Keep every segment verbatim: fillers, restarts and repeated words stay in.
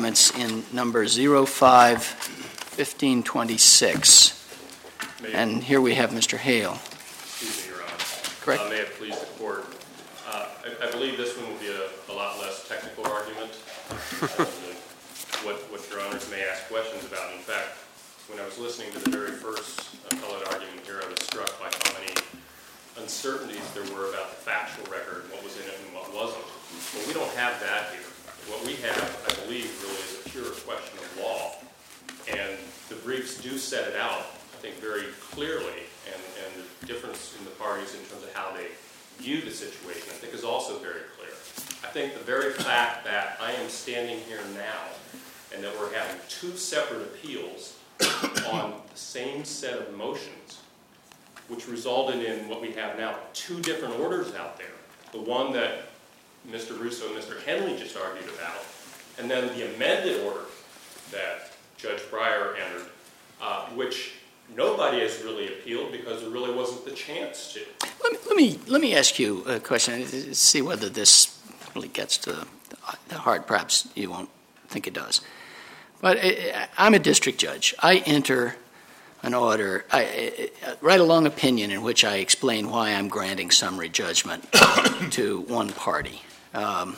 arguments in number zero five fifteen twenty-six. And here we have Mister Hale. Excuse me, Your Honor. Correct. Uh, may it please the Court. Uh, I, I believe this one will be a, a lot less technical argument uh, than what, what Your Honors may ask questions about. In fact, when I was listening to the very first appellate argument here, I was struck by how many uncertainties there were about the factual record, what was in it and what wasn't. Well, we don't have that here. What we have, I believe, really is a pure question of law. And the briefs do set it out, I think, very clearly, and, and the difference in the parties in terms of how they view the situation, I think, is also very clear. I think the very fact that I am standing here now and that we're having two separate appeals on the same set of motions, which resulted in what we have now, two different orders out there. The one that Mister Russo and Mister Henley just argued about, and then the amended order that Judge Breyer entered, uh, which nobody has really appealed because there really wasn't the chance to. Let me, let me, let me ask you a question, see whether this really gets to the heart. Perhaps you won't think it does. But I'm a district judge. I enter an order, I, I write a long opinion in which I explain why I'm granting summary judgment to one party. Um,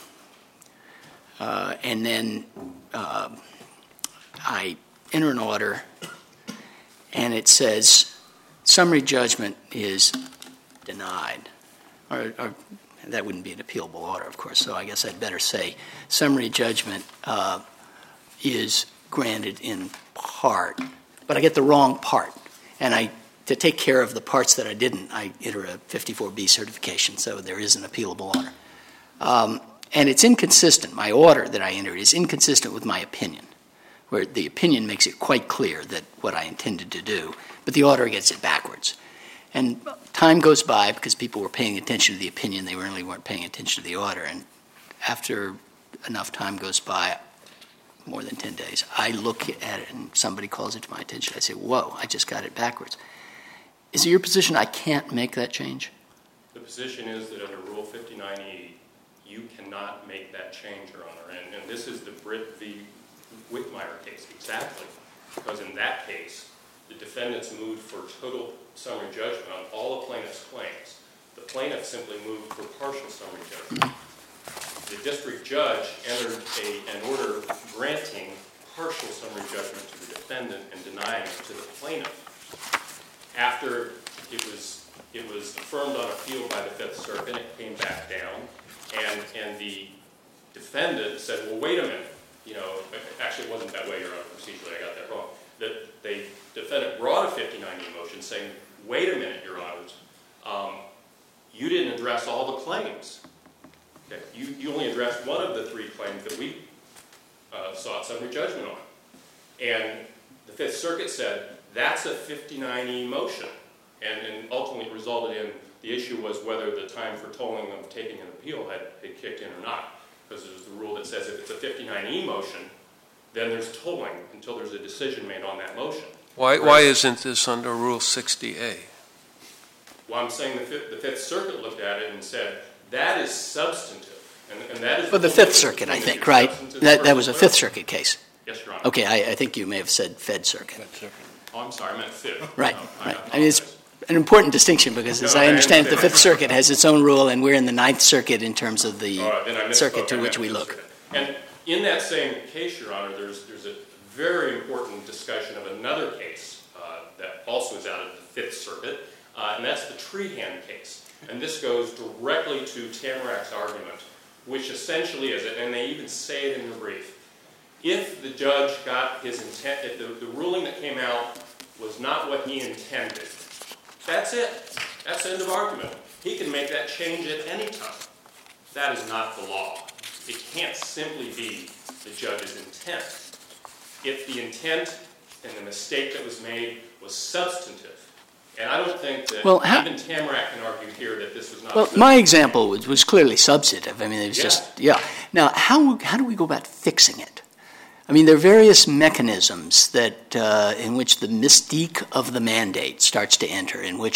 uh, and then uh, I enter an order, and it says summary judgment is denied. Or, or that wouldn't be an appealable order, of course, so I guess I'd better say summary judgment uh, is granted in part. But I get the wrong part, and I, to take care of the parts that I didn't, I enter a fifty-four B certification, so there is an appealable order. Um, and it's inconsistent. My order that I entered is inconsistent with my opinion, where the opinion makes it quite clear that what I intended to do, but the order gets it backwards. And time goes by because people were paying attention to the opinion. They really weren't paying attention to the order. And after enough time goes by, more than ten days, I look at it and somebody calls it to my attention. I say, whoa, I just got it backwards. Is it your position I can't make that change? The position is that under Rule fifty-nine E, you cannot make that change, Your Honor. And, and this is the Britt v. Whitmire case, exactly. Because in that case, the defendants moved for total summary judgment on all the plaintiff's claims. The plaintiff simply moved for partial summary judgment. The district judge entered a, an order granting partial summary judgment to the defendant and denying it to the plaintiff. After it was, it was affirmed on appeal by the Fifth Circuit, it came back down, and, and the defendant said, well, wait a minute. You know, actually it wasn't that way, Your Honor, procedurally, I got that wrong. The, the defendant brought a fifty-nine E motion saying, wait a minute, Your Honors, um, you didn't address all the claims. Okay. You, you only addressed one of the three claims that we uh, sought summary judgment on. And the Fifth Circuit said, that's a fifty-nine E motion. And, and ultimately resulted in, the issue was whether the time for tolling of taking an appeal had, had kicked in or not. Because there's the rule that says if it's a fifty-nine E motion, then there's tolling until there's a decision made on that motion. Why, why isn't this under Rule sixty A? Well, I'm saying the Fifth, the Fifth Circuit looked at it and said, that is substantive. And, and that is For the Fifth Circuit, I think, right? That, that was a Fifth Circuit case. Yes, Your Honor. Okay, I, I think you may have said Fed Circuit. Fed Circuit. Oh, I'm sorry, I meant Fifth. Right, no, right. I, I mean, it's an important distinction because, as no, I understand it, the understand. Fifth Circuit has its own rule, and we're in the Ninth Circuit in terms of the All right, then I misspoke. circuit to I which meant we Fifth look. Circuit. And in that same case, Your Honor, there's, there's a very important discussion of another case uh, that also is out of the Fifth Circuit, uh, and that's the Trehan case. And this goes directly to Tamarack's argument, which essentially is it, and they even say it in the brief. If the judge got his intent, if the, the ruling that came out was not what he intended, that's it. That's the end of argument. He can make that change at any time. That is not the law. It can't simply be the judge's intent. If the intent and the mistake that was made was substantive, and I don't think that well, how, even Tamarack can argue here that this was not Well, substantive. my example was, was clearly substantive. I mean, it was Yeah. just, yeah. Now, how, how do we go about fixing it? I mean, there are various mechanisms that uh, in which the mystique of the mandate starts to enter, in which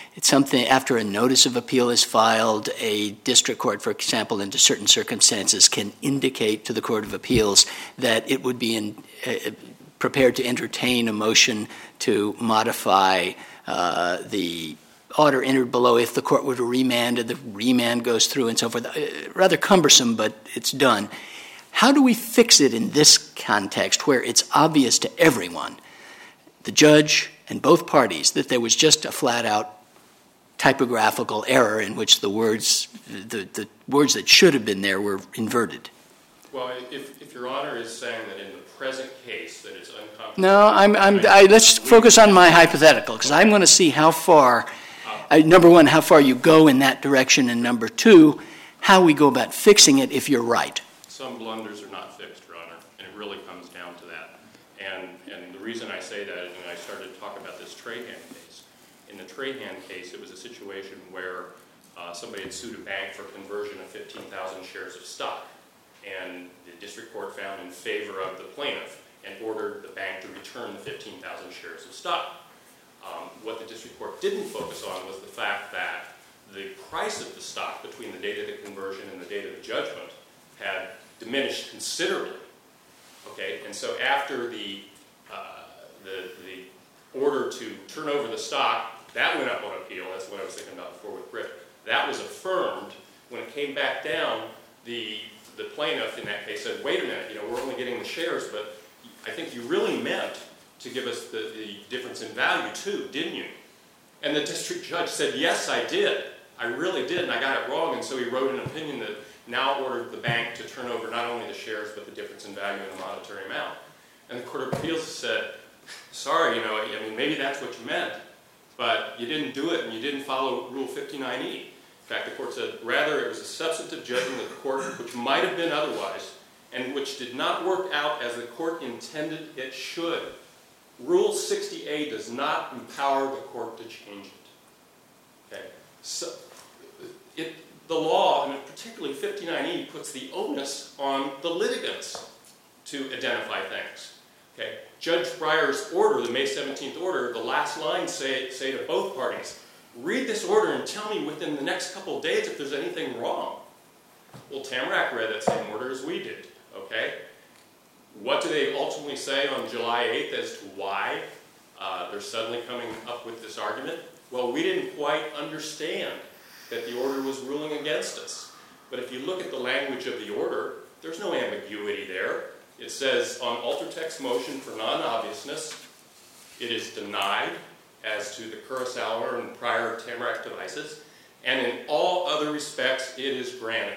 it's something after a notice of appeal is filed, a district court, for example, under certain circumstances, can indicate to the Court of Appeals that it would be in, uh, prepared to entertain a motion to modify uh, the order entered below if the court were to remand, and the remand goes through and so forth. Uh, rather cumbersome, but it's done. How do we fix it in this context where it's obvious to everyone, the judge and both parties, that there was just a flat-out typographical error in which the words, the, the words that should have been there were inverted? Well, if, if Your Honor is saying that in the present case that it's unconstitutional. No, I'm, I'm, I, let's focus on my hypothetical, because I'm going to see how far, uh, number one, how far you go in that direction, and number two, how we go about fixing it if you're right. Some blunders are not fixed, Your Honor, and it really comes down to that. And, and the reason I say that is when I started to talk about this Trahan case. In the Trahan case, it was a situation where uh, somebody had sued a bank for conversion of fifteen thousand shares of stock. And the district court found in favor of the plaintiff and ordered the bank to return the fifteen thousand shares of stock. Um, what the district court didn't focus on was the fact that the price of the stock between the date of the conversion and the date of the judgment had diminished considerably. Okay, and so after the, uh, the, the order to turn over the stock, that went up on appeal. That's what I was thinking about before with Britt. That was affirmed. When it came back down, the the plaintiff in that case said, wait a minute, you know, we're only getting the shares, but I think you really meant to give us the, the difference in value too, didn't you? And the district judge said, yes, I did. I really did, and I got it wrong, and so he wrote an opinion that now ordered the bank to turn over not only the shares, but the difference in value in the monetary amount. And the Court of Appeals said, sorry, you know, I mean, maybe that's what you meant, but you didn't do it, and you didn't follow Rule fifty-nine E. In fact, the court said, rather, it was a substantive judgment of the court which might have been otherwise, and which did not work out as the court intended it should. Rule sixty A does not empower the court to change it. Okay? So, it, the law, and particularly fifty-nine E, puts the onus on the litigants to identify things. Okay? Judge Breyer's order, the May seventeenth order, the last lines say, say to both parties, read this order and tell me within the next couple of days if there's anything wrong. Well, Tamarack read that same order as we did, okay? What do they ultimately say on July eighth as to why uh, they're suddenly coming up with this argument? Well, we didn't quite understand that the order was ruling against us. But if you look at the language of the order, there's no ambiguity there. It says, on altertext motion for non-obviousness, it is denied as to the Kurosawa and prior Tamarack devices, and in all other respects, it is granted.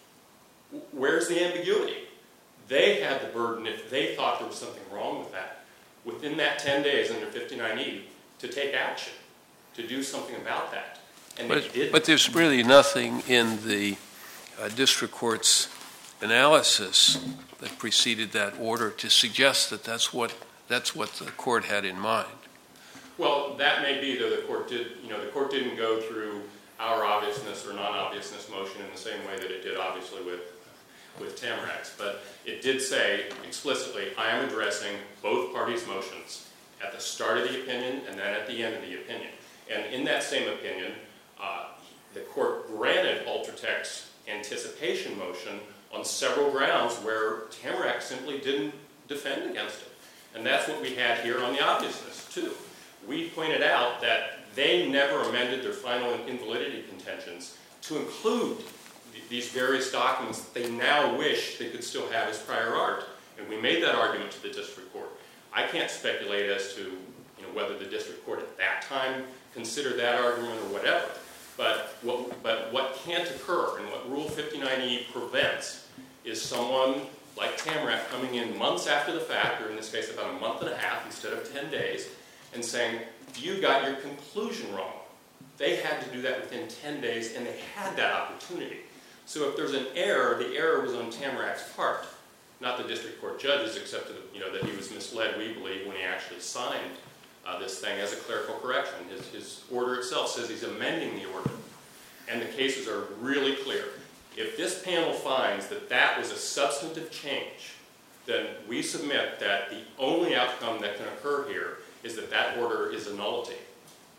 Where's the ambiguity? They had the burden, if they thought there was something wrong with that, within that ten days under fifty-nine E, to take action, to do something about that. And but, they didn't. But there's really nothing in the uh, district court's analysis that preceded that order to suggest that that's what, that's what the court had in mind. Well, that may be, though the court did, you know, the court didn't go through our obviousness or non-obviousness motion in the same way that it did, obviously, with, with Tamarack's. But it did say explicitly, I am addressing both parties' motions at the start of the opinion and then at the end of the opinion. And in that same opinion, uh, the court granted Ultratech's anticipation motion on several grounds where Tamarack simply didn't defend against it. And that's what we had here on the obviousness, too. We pointed out that they never amended their final invalidity contentions to include th these various documents that they now wish they could still have as prior art. And we made that argument to the district court. I can't speculate as to you know, whether the district court at that time considered that argument or whatever. But what, but what can't occur and what Rule fifty-nine E prevents is someone like Tamarack coming in months after the fact, or in this case about a month and a half instead of ten days, and saying, you got your conclusion wrong. They had to do that within ten days, and they had that opportunity. So if there's an error, the error was on Tamarack's part, not the district court judges, except that, you know, that he was misled, we believe, when he actually signed uh, this thing as a clerical correction. His, his order itself says he's amending the order. And the cases are really clear. If this panel finds that that was a substantive change, then we submit that the only outcome that can occur here is that that order is a nullity.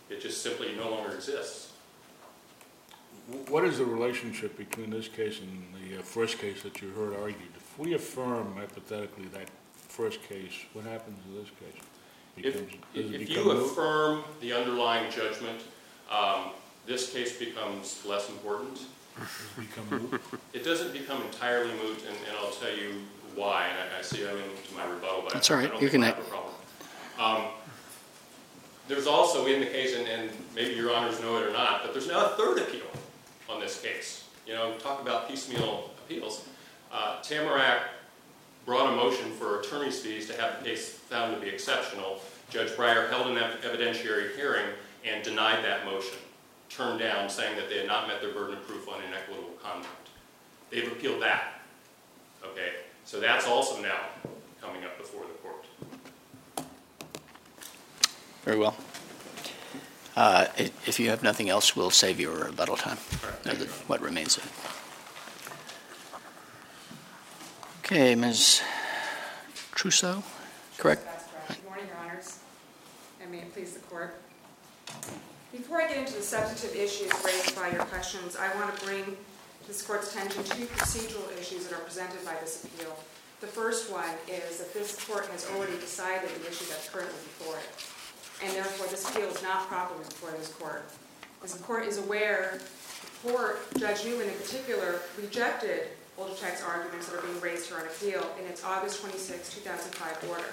It just simply no longer exists. What is the relationship between this case and the uh, first case that you heard argued? If we affirm hypothetically that first case, what happens in this case? Becomes, if if become you moot? affirm the underlying judgment, um, this case becomes less important. Does it become moot? It doesn't become entirely moot, and, and I'll tell you why. And I, I see I'm into my rebuttal, but That's I, all right. I don't You think can I have a problem. Um, there's also in the case, and, and maybe your honors know it or not, but there's now a third appeal on this case. You know, talk about piecemeal appeals. Uh, Tamarack brought a motion for attorney's fees to have the case found to be exceptional. Judge Breyer held an ev evidentiary hearing and denied that motion, turned down, saying that they had not met their burden of proof on inequitable conduct. They've appealed that. Okay, so that's also now coming up before the court. Very well. Uh, if you have nothing else, we'll save your rebuttal time. All right, What remains of it. Okay, Miz Trousseau, correct? That's correct. Good morning, Your Honors, and may it please the Court. Before I get into the substantive issues raised by your questions, I want to bring to this Court's attention two procedural issues that are presented by this appeal. The first one is that this Court has already decided the issue that's currently before it, and therefore this appeal is not properly before this Court. As the Court is aware, the Court, Judge Newman in particular, rejected Olczyk's arguments that are being raised here on appeal in its August twenty-sixth, two thousand five order.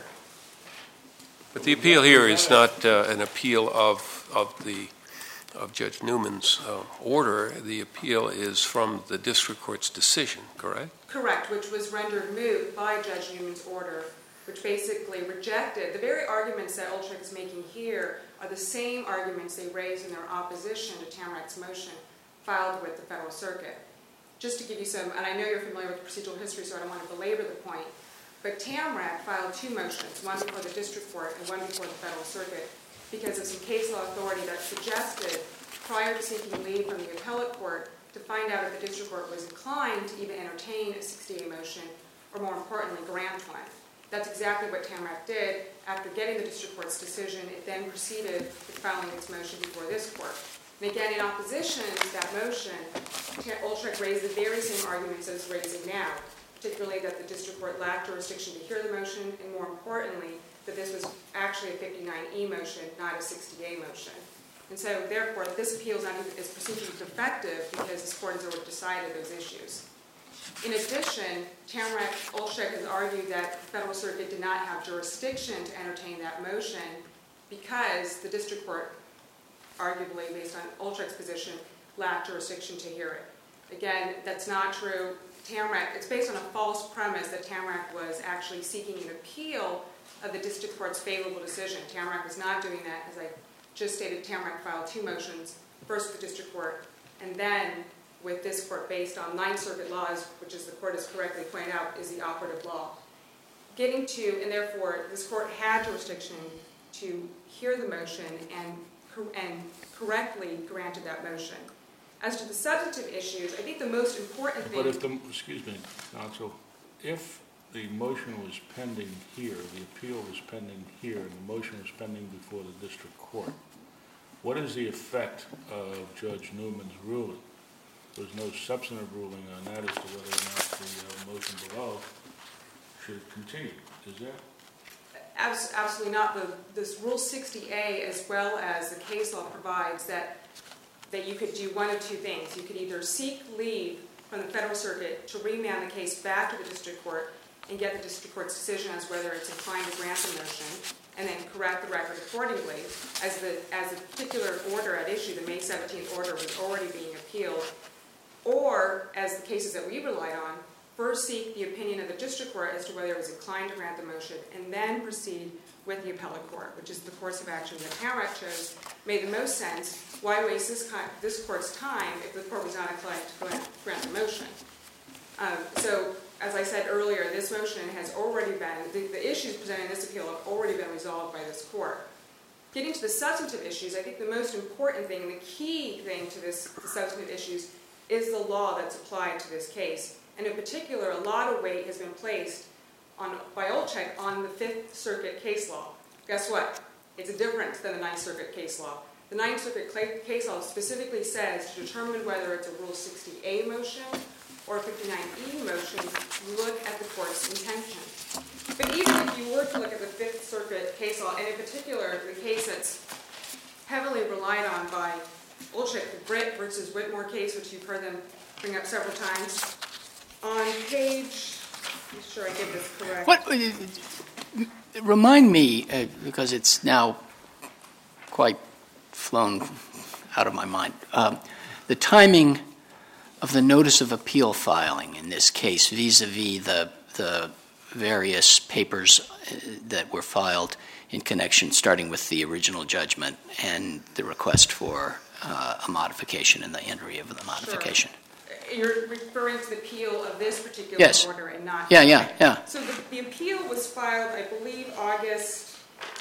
But the appeal here is not uh, an appeal of of the of Judge Newman's uh, order. The appeal is from the district court's decision, correct? Correct, which was rendered moot by Judge Newman's order, which basically rejected the very arguments that Olczyk is making here are the same arguments they raised in their opposition to Tamarack's motion filed with the Federal Circuit. Just to give you some, and I know you're familiar with procedural history, so I don't want to belabor the point, but Tamarack filed two motions, one before the district court and one before the Federal Circuit, because of some case law authority that suggested, prior to seeking leave from the appellate court, to find out if the district court was inclined to even entertain a sixty A motion, or more importantly, grant one. That's exactly what Tamarack did. After getting the district court's decision, it then proceeded with filing its motion before this court. And again, in opposition to that motion, Olczyk raised the very same arguments as raising now, particularly that the district court lacked jurisdiction to hear the motion, and more importantly, that this was actually a fifty-nine E motion, not a sixty A motion. And so, therefore, this appeal is not even is procedurally defective because this court has already decided those issues. In addition, Tamarack Olczyk has argued that the Federal Circuit did not have jurisdiction to entertain that motion because the district court, arguably based on Olczyk's position, lacked jurisdiction to hear it. Again, that's not true. Tamarack, it's based on a false premise that Tamarack was actually seeking an appeal of the district court's favorable decision. Tamarack was not doing that. As I just stated, Tamarack filed two motions, first with the district court, and then with this court based on Ninth Circuit laws, which, as the court has correctly pointed out, is the operative law. Getting to, and therefore, this court had jurisdiction to hear the motion and and correctly granted that motion. As to the substantive issues, I think the most important thing... But if the, excuse me, counsel, if the motion was pending here, the appeal was pending here, and the motion was pending before the district court, what is the effect of Judge Newman's ruling? There's no substantive ruling on that as to whether or not the uh, motion below should continue, is there? Absolutely not. The, this Rule sixty A, as well as the case law, provides that, that you could do one of two things. You could either seek leave from the Federal Circuit to remand the case back to the district court and get the district court's decision as whether it's inclined to grant the motion, and then correct the record accordingly, as the, as the particular order at issue, the May seventeenth order, was already being appealed. Or, as the cases that we relied on, first seek the opinion of the district court as to whether it was inclined to grant the motion, and then proceed with the appellate court, which is the course of action that Tamarack chose, made the most sense. Why waste this, kind, this court's time if the court was not inclined to grant, grant the motion? Um, so, as I said earlier, this motion has already been, the, the issues presented in this appeal have already been resolved by this court. Getting to the substantive issues, I think the most important thing, the key thing to this, the substantive issues, is the law that's applied to this case. And in particular, a lot of weight has been placed on, by Olczyk on the Fifth Circuit case law. Guess what? It's different than the Ninth Circuit case law. the Ninth Circuit case law specifically says to determine whether it's a Rule sixty A motion or a fifty-nine E motion, look at the court's intention. But even if you were to look at the Fifth Circuit case law, and in particular the case that's heavily relied on by Olczyk, the Britt versus Whitmore case, which you've heard them bring up several times, on page, I'm sure I get this correct. What, uh, remind me, uh, because it's now quite flown out of my mind, um, the timing of the notice of appeal filing in this case vis-a-vis the, the various papers uh, that were filed in connection, starting with the original judgment and the request for uh, a modification and the entry of the modification. Sure. You're referring to the appeal of this particular yes. order and not... Yeah, yeah, yeah. So the, the appeal was filed, I believe, August...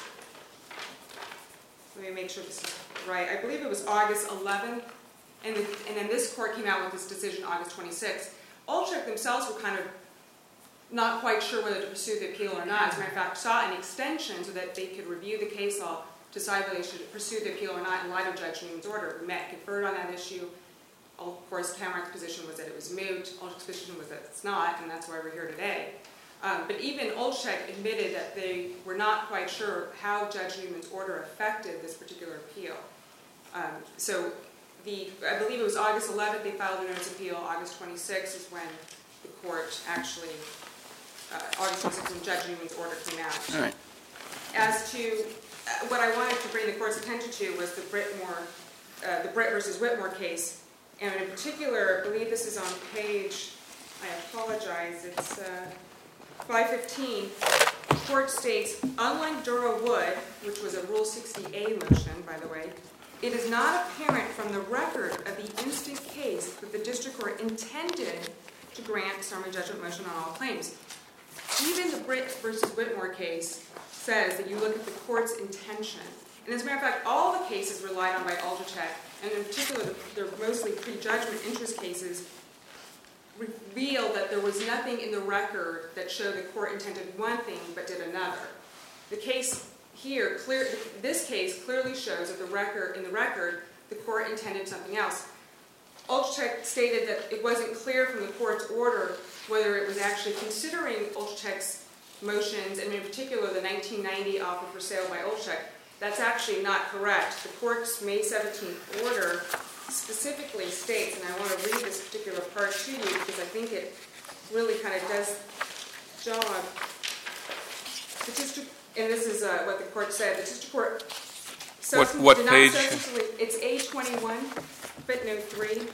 Let me make sure this is right. I believe it was August eleventh, and, the, and then this court came out with this decision August twenty-sixth. Olczyk themselves were kind of not quite sure whether to pursue the appeal or not. As a matter of fact, sought an extension so that they could review the case law, decide whether they should pursue the appeal or not in light of Judge Newman's order. We met, conferred on that issue. Of course, Tamarack's position was that it was moot. Olczyk's position was that it's not, and that's why we're here today. Um, but even Olczyk admitted that they were not quite sure how Judge Newman's order affected this particular appeal. Um, so the, I believe it was August eleventh they filed a notice of appeal. August twenty-sixth is when the court actually, uh, August twenty-sixth when Judge Newman's order came out. All right. As to uh, what I wanted to bring the court's attention to was the Brittmore, uh, the Britt versus Whitmore case. And in particular, I believe this is on page, I apologize, it's uh, five fifteen. The court states, unlike Dura Wood, which was a Rule sixty A motion, by the way, it is not apparent from the record of the instant case that the district court intended to grant a summary judgment motion on all claims. Even the Britt versus Whitmore case says that you look at the court's intention. And as a matter of fact, all the cases relied on by Olczyk, and in particular, they're mostly prejudgment interest cases, reveal that there was nothing in the record that showed the court intended one thing but did another. The case here, clear, this case clearly shows that the record, in the record, the court intended something else. Olczyk stated that it wasn't clear from the court's order whether it was actually considering Olczyk's motions, and in particular the nineteen ninety offer for sale by Olczyk. That's actually not correct. The court's May seventeenth order specifically states, and I want to read this particular part to you because I think it really kind of does jog. The district, and this is uh, what the court said. The district court what, what did page? not substantively, it's A twenty-one, footnote three.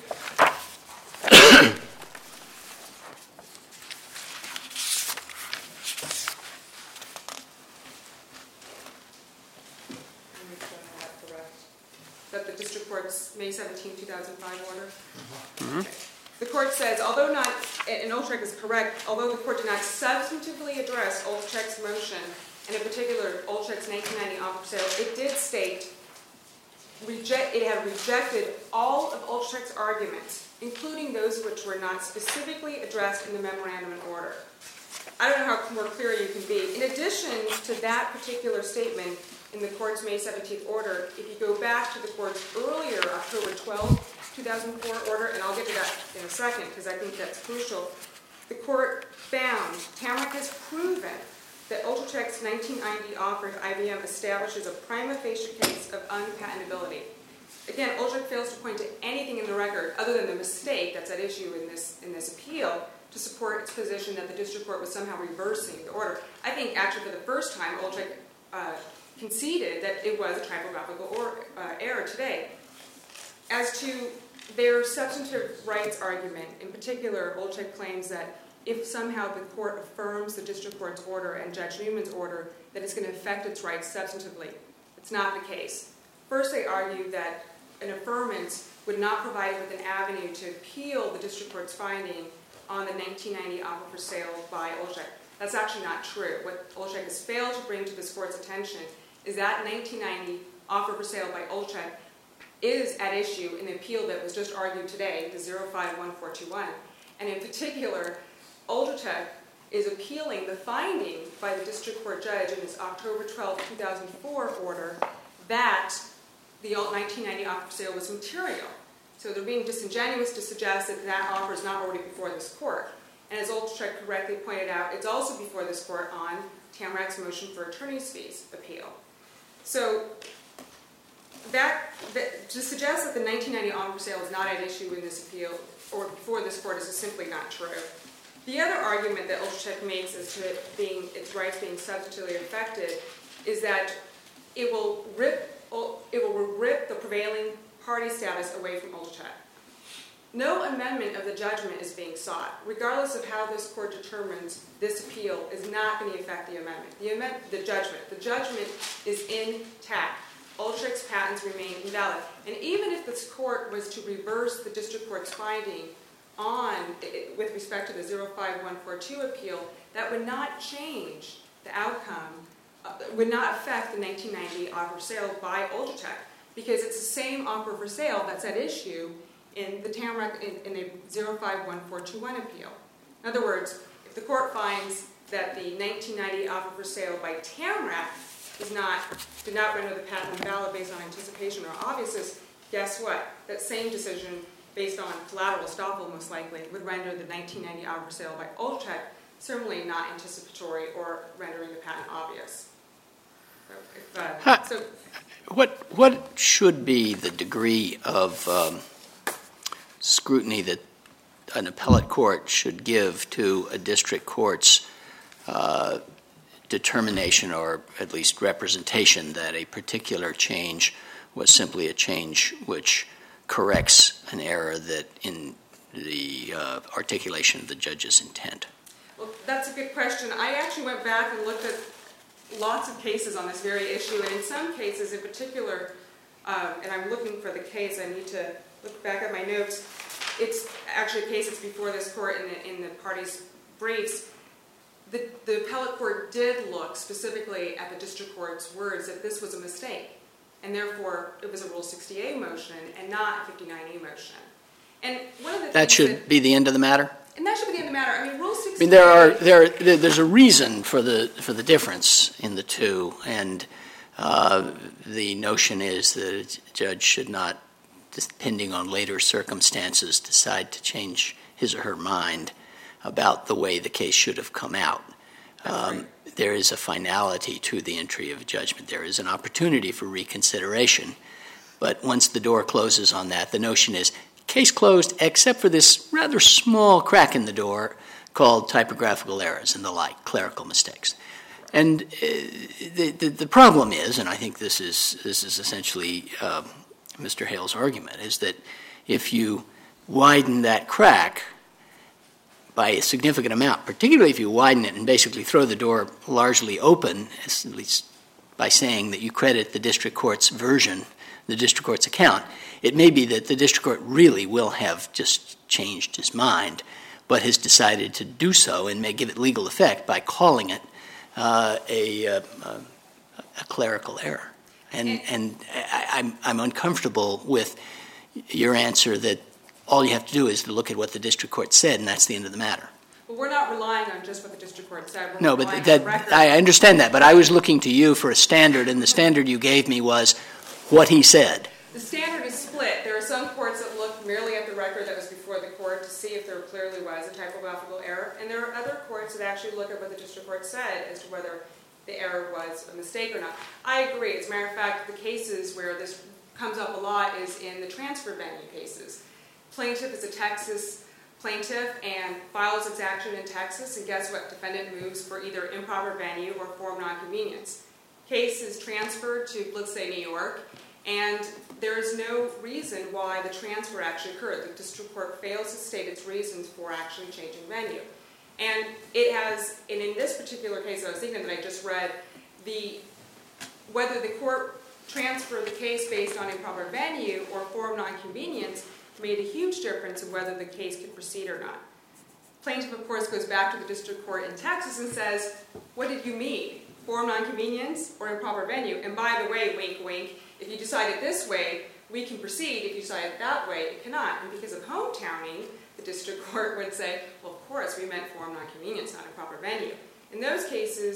That the district court's May seventeenth, two thousand five order. Mm-hmm. Okay. The court says, although not, and Olczyk is correct, although the court did not substantively address Olczyk's motion, and in particular Olczyk's nineteen ninety offer for sale, it did state reject, it had rejected all of Olczyk's arguments, including those which were not specifically addressed in the memorandum and order. I don't know how more clear you can be. In addition to that particular statement in the court's May seventeenth order, if you go back to the court's earlier October twelfth, two thousand four order, and I'll get to that in a second because I think that's crucial, the court found Tamarack has proven that Olczyk's nineteen ninety offer to I B M establishes a prima facie case of unpatentability. Again, Olczyk fails to point to anything in the record other than the mistake that's at issue in this, in this appeal to support its position that the district court was somehow reversing the order. I think actually for the first time, Olczyk uh, conceded that it was a typographical or, uh, error today. As to their substantive rights argument, in particular, Olczyk claims that if somehow the court affirms the district court's order and Judge Newman's order, that it's going to affect its rights substantively. It's not the case. First, they argue that an affirmance would not provide with an avenue to appeal the district court's finding on the nineteen ninety offer for sale by Olczyk. That's actually not true. What Olczyk has failed to bring to this court's attention is that nineteen ninety offer for sale by Olczyk is at issue in the appeal that was just argued today, the zero five one four two one. And in particular, Olczyk is appealing the finding by the district court judge in his October twelfth, two thousand four order that the nineteen ninety offer for sale was material. So they're being disingenuous to suggest that that offer is not already before this court. And as Ultratech correctly pointed out, it's also before this court on Tamarack's motion for attorney's fees appeal. So that, that to suggest that the nineteen ninety offer for sale is not at issue in this appeal or before this court is simply not true. The other argument that Ultratech makes as to it being its rights being substantively affected is that it will rip it will rip the prevailing party status away from Ultratech. No amendment of the judgment is being sought, regardless of how this court determines this appeal is not going to affect the amendment. The amendment, the judgment, the judgment is intact. Ultratech's patents remain invalid, and even if this court was to reverse the district court's finding on with respect to the zero five one four two appeal, that would not change the outcome. Uh, would not affect the nineteen ninety offer for sale by Ultratech, because it's the same offer for sale that's at issue in the Tamarack in, in a zero five one four two one appeal. In other words, if the court finds that the nineteen ninety offer for sale by Tamarack is not did not render the patent invalid based on anticipation or obviousness, guess what? That same decision based on collateral estoppel most likely would render the nineteen ninety offer for sale by Ultratech certainly not anticipatory or rendering the patent obvious. So, if, uh, huh. so What what should be the degree of um, scrutiny that an appellate court should give to a district court's uh, determination or at least representation that a particular change was simply a change which corrects an error that in the uh, articulation of the judge's intent? Well, that's a good question. I actually went back and looked at lots of cases on this very issue, and in some cases in particular, uh, and I'm looking for the case, I need to look back at my notes, it's actually a case that's before this court in the, in the parties' briefs. The, the appellate court did look specifically at the district court's words that this was a mistake, and therefore it was a Rule sixty A motion and not a fifty-nine E motion. And one of the That things should that, be the end of the matter? and that should be the end of the matter. I mean, Rule sixty A... I mean, there are there there's a reason for the for the difference in the two, and uh, the notion is that a judge should not, depending on later circumstances, decide to change his or her mind about the way the case should have come out. Um, right. There is a finality to the entry of judgment. There is an opportunity for reconsideration, but once the door closes on that, the notion is case closed except for this rather small crack in the door called typographical errors and the like, clerical mistakes. And uh, the, the the problem is, and I think this is this is essentially uh, Mister Hale's argument, is that if you widen that crack by a significant amount, particularly if you widen it and basically throw the door largely open, at least by saying that you credit the district court's version, the district court's account, it may be that the district court really will have just changed his mind, but has decided to do so and may give it legal effect by calling it uh, a, a, a clerical error. And, and I, I'm, I'm uncomfortable with your answer that all you have to do is to look at what the district court said, and that's the end of the matter. Well, we're not relying on just what the district court said. We're no, but relying that, on the record. I understand that, but I was looking to you for a standard, and the standard you gave me was what he said. The standard is split. There are some courts that look merely at the record that was before the court to see if there clearly was a typographical error, and there are other courts that actually look at what the district court said as to whether the error was a mistake or not. I agree. As a matter of fact, the cases where this comes up a lot is in the transfer venue cases. Plaintiff is a Texas plaintiff and files its action in Texas, and guess what? Defendant moves for either improper venue or form nonconvenience. Case is transferred to, let's say, New York, and there is no reason why the transfer actually occurred. The district court fails to state its reasons for actually changing venue. And it has, and in this particular case that I was thinking that I just read, the whether the court transferred the case based on improper venue or form nonconvenience made a huge difference in whether the case could proceed or not. Plaintiff, of course, goes back to the district court in Texas and says, what did you mean? Form nonconvenience or improper venue? And by the way, wink, wink, if you decide it this way, we can proceed. If you decide it that way, it cannot. And because of hometowning, the district court would say, well, of course, we meant form nonconvenience, not improper venue. In those cases,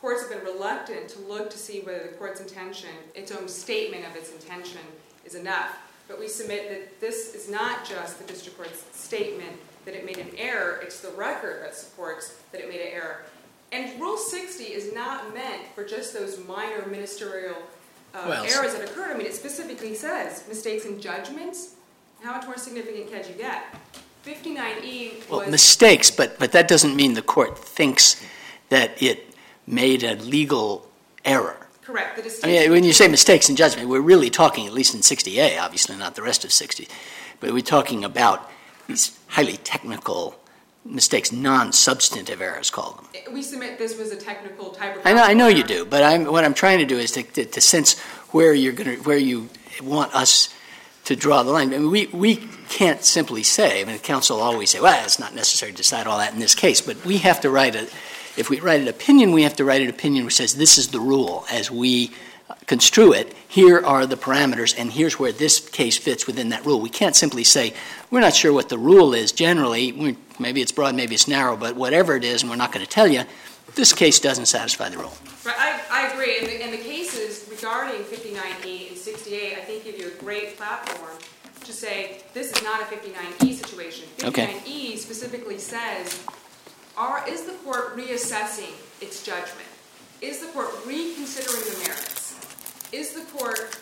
courts have been reluctant to look to see whether the court's intention, its own statement of its intention, is enough. But we submit that this is not just the district court's statement that it made an error, it's the record that supports that it made an error. And Rule sixty is not meant for just those minor ministerial uh, well, errors that occurred. I mean, it specifically says mistakes in judgments. How much more significant can you get? fifty-nine E was... Well, mistakes, but, but that doesn't mean the court thinks that it made a legal error. Correct. The I distinction... mean, when you say mistakes in judgment, we're really talking, at least in sixty A, obviously not the rest of sixty, but we're talking about these highly technical mistakes, non-substantive errors, call them. We submit this was a technical type of... I know, I know you do, but I'm, what I'm trying to do is to, to, to sense where you're going to, where you want us to draw the line. I mean, we, we can't simply say, I mean, the counsel always say, well, it's not necessary to decide all that in this case, but we have to write a, if we write an opinion, we have to write an opinion which says this is the rule as we construe it, here are the parameters, and here's where this case fits within that rule. We can't simply say, we're not sure what the rule is generally, we, maybe it's broad, maybe it's narrow, but whatever it is, and we're not going to tell you, this case doesn't satisfy the rule. Right, I, I agree, and the, and the cases regarding fifty-nine E and sixty-eight, I think, give you a great platform to say this is not a fifty-nine E situation. fifty-nine E okay. specifically says, are, is the court reassessing its judgment? Is the court reconsidering the merits? Is the court,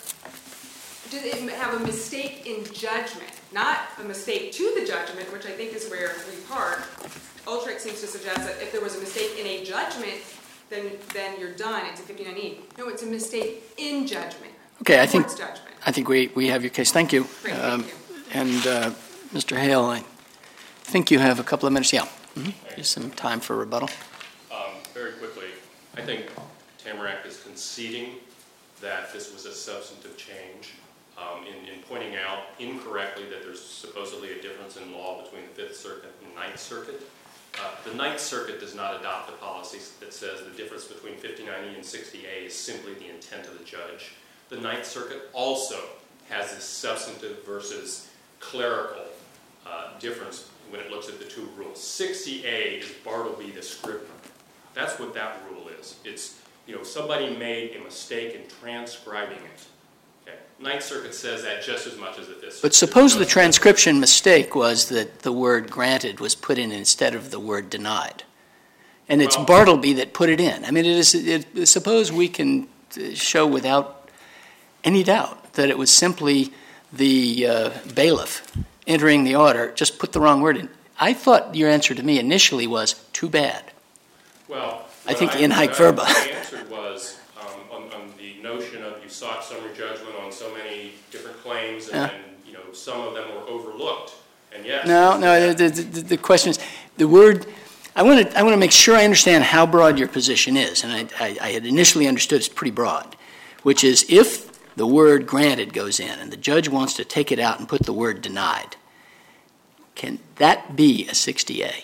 did it have a mistake in judgment? Not a mistake to the judgment, which I think is where we part. Ultrich seems to suggest that if there was a mistake in a judgment, then then you're done. It's a fifty-nine E. No, it's a mistake in judgment. Okay, I think judgment. I think we, we have your case. Thank you. Great, um, thank you. And uh, Mister Hale, I think you have a couple of minutes. Yeah, mm-hmm. Just some time for rebuttal. Um, very quickly, I think Tamarack is conceding that this was a substantive change um, in, in pointing out incorrectly that there's supposedly a difference in law between the Fifth Circuit and Ninth Circuit. Uh, the Ninth Circuit does not adopt a policy that says the difference between fifty-nine E and sixty A is simply the intent of the judge. The Ninth Circuit also has this substantive versus clerical uh, difference when it looks at the two rules. sixty A is Bartleby the Scrivener. That's what that rule is. It's, you know, somebody made a mistake in transcribing it. Okay. Ninth Circuit says that just as much as the Fifth Circuit. But suppose the transcription mistake was that the word granted was put in instead of the word denied. And it's well, Bartleby that put it in. I mean, it is. It, suppose we can show without any doubt that it was simply the uh, bailiff entering the order, just put the wrong word in. I thought your answer to me initially was, too bad. Well, I think I, in haec what verba. I answered was um, on, on the notion of you sought summary judgment on so many different claims, and, Yeah. and you know some of them were overlooked. And yes, No, no. The, the, the question is the word. I want to. I want to make sure I understand how broad your position is, and I, I, I had initially understood it's pretty broad, which is if the word granted goes in and the judge wants to take it out and put the word denied, can that be a sixty A?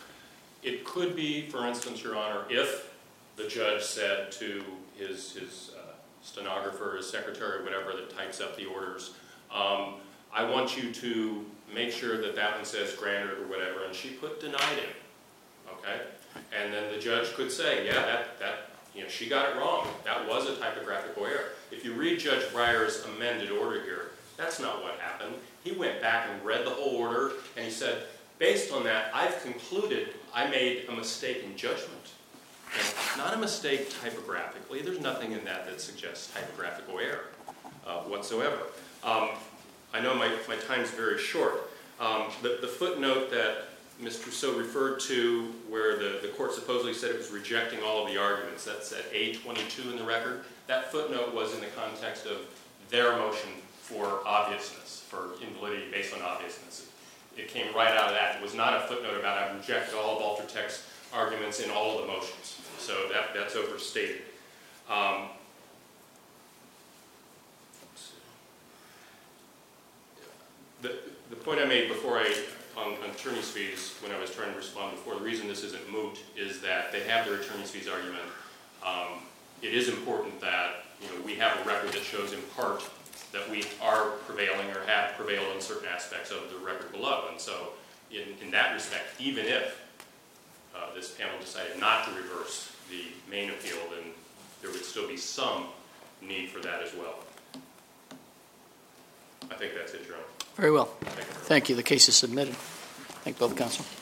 it could be, for instance, Your Honor, if the judge said to his his uh, stenographer, his secretary, whatever that types up the orders, um, I want you to make sure that that one says granted or whatever, and she put denied in, okay? And then the judge could say, yeah, that, that you know, she got it wrong. That was a typographical error. If you read Judge Breyer's amended order here, that's not what happened. He went back and read the whole order, and he said, based on that, I've concluded I made a mistake in judgment. And not a mistake typographically. There's nothing in that that suggests typographical error uh, whatsoever. Um, I know my, my time's very short. Um, the, the footnote that Miz Trousseau referred to where the, the court supposedly said it was rejecting all of the arguments, that's at A twenty-two in the record. That footnote was in the context of their motion for obviousness, for invalidity based on obviousness. It came right out of that. It was not a footnote about I've rejected all of Ultratech's arguments in all of the motions. So that, that's overstated. Um, the, the point I made before I, on, on attorney's fees, when I was trying to respond before, the reason this isn't moot is that they have their attorney's fees argument. Um, it is important that you know, we have a record that shows in part that we are prevailing or have prevailed in certain aspects of the record below. And so in, in that respect, even if uh, the this panel decided not to reverse the main appeal, then there would still be some need for that as well. I think that's it, Your Honor. Very well. Thank you. Thank you. The case is submitted. Thank both counsel.